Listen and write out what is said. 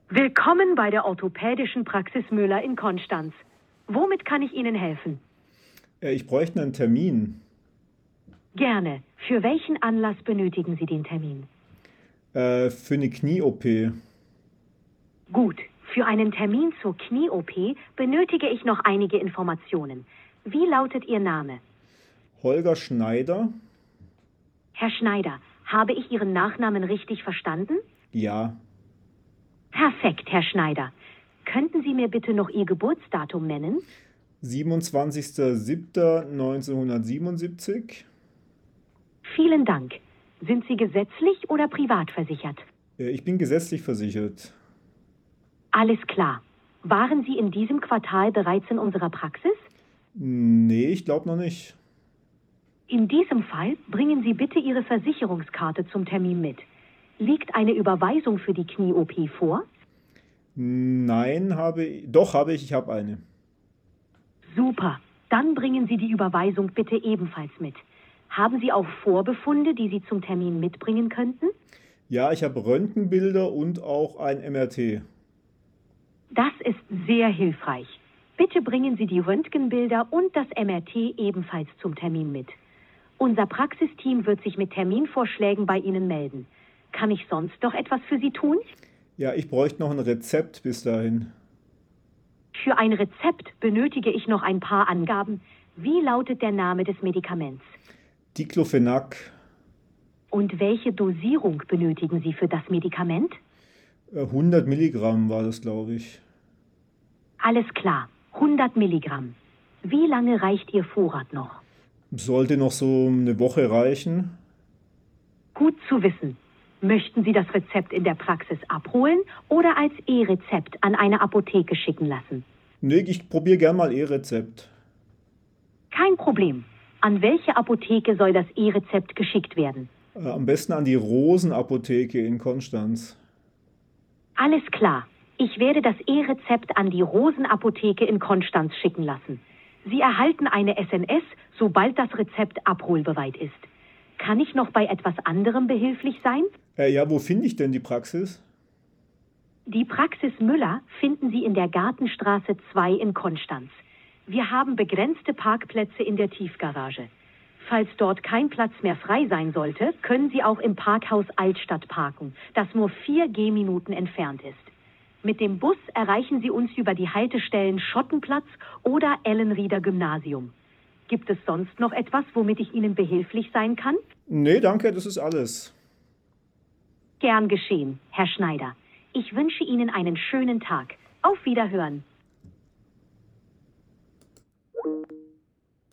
Willkommen bei der orthopädischen Praxis Müller in Konstanz. Womit kann ich Ihnen helfen? Ich bräuchte einen Termin. Gerne. Für welchen Anlass benötigen Sie den Termin? Für eine Knie-OP. Gut. Für einen Termin zur Knie-OP benötige ich noch einige Informationen. Wie lautet Ihr Name? Holger Schneider? Herr Schneider, habe ich Ihren Nachnamen richtig verstanden? Ja. Perfekt, Herr Schneider. Könnten Sie mir bitte noch Ihr Geburtsdatum nennen? 27.07.1977. Vielen Dank. Sind Sie gesetzlich oder privat versichert? Ich bin gesetzlich versichert. Alles klar. Waren Sie in diesem Quartal bereits in unserer Praxis? Nee, ich glaube noch nicht. In diesem Fall bringen Sie bitte Ihre Versicherungskarte zum Termin mit. Liegt eine Überweisung für die Knie-OP vor? Nein, habe ich habe eine. Super. Dann bringen Sie die Überweisung bitte ebenfalls mit. Haben Sie auch Vorbefunde, die Sie zum Termin mitbringen könnten? Ja, ich habe Röntgenbilder und auch ein MRT. Das ist sehr hilfreich. Bitte bringen Sie die Röntgenbilder und das MRT ebenfalls zum Termin mit. Unser Praxisteam wird sich mit Terminvorschlägen bei Ihnen melden. Kann ich sonst noch etwas für Sie tun? Ja, ich bräuchte noch ein Rezept bis dahin. Für ein Rezept benötige ich noch ein paar Angaben. Wie lautet der Name des Medikaments? Diclofenac. Und welche Dosierung benötigen Sie für das Medikament? 100 Milligramm war das, glaube ich. Alles klar, 100 Milligramm. Wie lange reicht Ihr Vorrat noch? Sollte noch so eine Woche reichen. Gut zu wissen. Möchten Sie das Rezept in der Praxis abholen oder als E-Rezept an eine Apotheke schicken lassen? Nee, ich probiere gern mal E-Rezept. Kein Problem. An welche Apotheke soll das E-Rezept geschickt werden? Am besten an die Rosenapotheke in Konstanz. Alles klar. Ich werde das E-Rezept an die Rosenapotheke in Konstanz schicken lassen. Sie erhalten eine SMS, sobald das Rezept abholbereit ist. Kann ich noch bei etwas anderem behilflich sein? Ja, wo finde ich denn die Praxis? Die Praxis Müller finden Sie in der Gartenstraße 2 in Konstanz. Wir haben begrenzte Parkplätze in der Tiefgarage. Falls dort kein Platz mehr frei sein sollte, können Sie auch im Parkhaus Altstadt parken, das nur 4 Gehminuten entfernt ist. Mit dem Bus erreichen Sie uns über die Haltestellen Schottenplatz oder Ellenrieder Gymnasium. Gibt es sonst noch etwas, womit ich Ihnen behilflich sein kann? Nee, danke, das ist alles. Gern geschehen, Herr Schneider. Ich wünsche Ihnen einen schönen Tag. Auf Wiederhören.